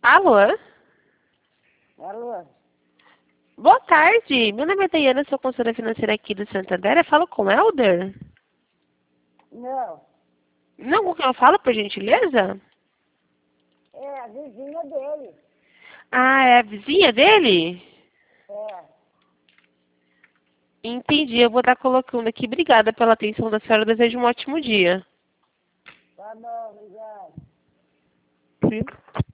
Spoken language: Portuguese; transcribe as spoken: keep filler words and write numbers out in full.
Alô? Alô? Boa tarde. Meu nome é Daiana, sou consultora financeira aqui do Santander. Eu falo com o Helder? Não. Não, com quem eu falo, por gentileza? É a vizinha dele. Ah, é a vizinha dele? É. Entendi, eu vou estar colocando aqui. Obrigada pela atenção da senhora. Eu desejo um ótimo dia. Tá bom, obrigado. Sim.